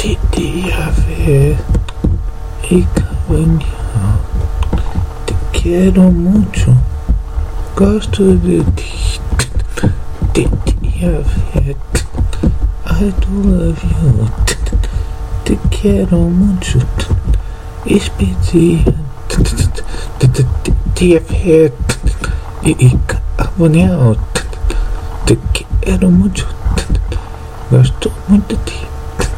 Diavé e Cavanhão, te quero muito, gosto de ti. Diavé, I do love you, te quero muito, especial. Diavé e Cavanhão, te quero muito, gosto muito de ti.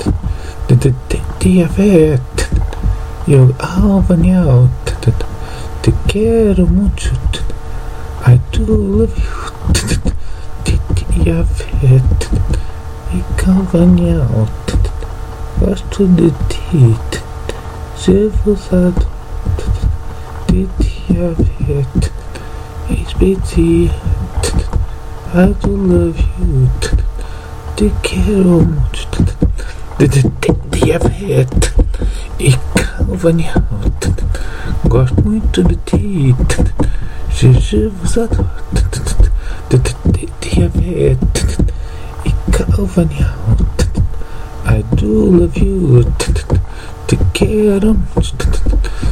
Diavé, eu Cavanhão, te quero muito, I do love you. Diavé e Cavanhão, gosto de ti, ser usado. Diavé, especial, I do love you, te quero muito. Diavé e Cavanhão, gosto muito de ti, Jesus adoro. Diavé e Cavanhão, I do love you, te quero muito.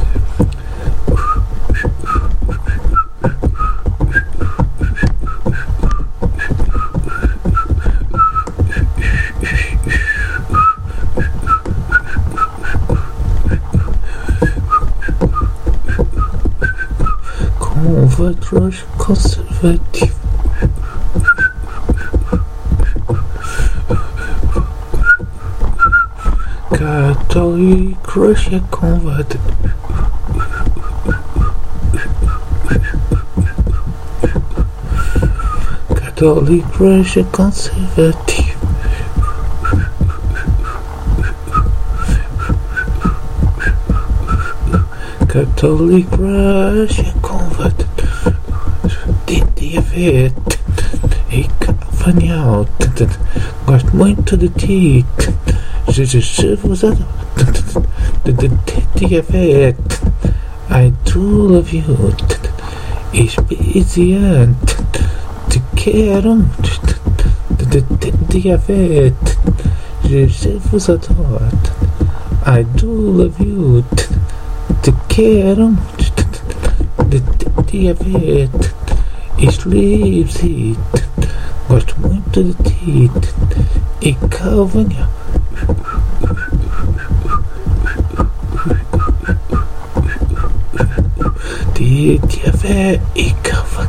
Conservador, conservativo. Católico, Rússia, conservador. Católico, Rússia, conservativo. Católico, Rússia, conservador. Diavé e Cavanhão, gosto muito de ti, Jesus adoro. Diavé, I do love you, especial, te quero muito. Diavé, Jesus adoro. I do love you, te quero muito. Diavé, sleep, gosto muito de ti e Cavanhão. Diavé e Cavanhão.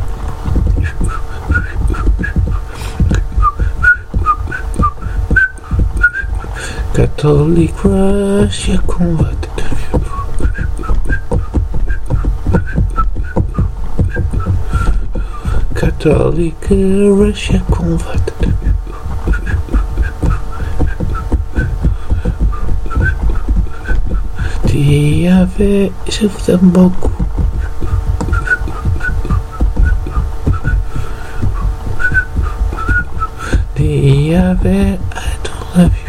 Católico, Rússia, conservador. Católica, Rússia, conservador. Diavé, Luxemburgo. Diavé, I don't love you.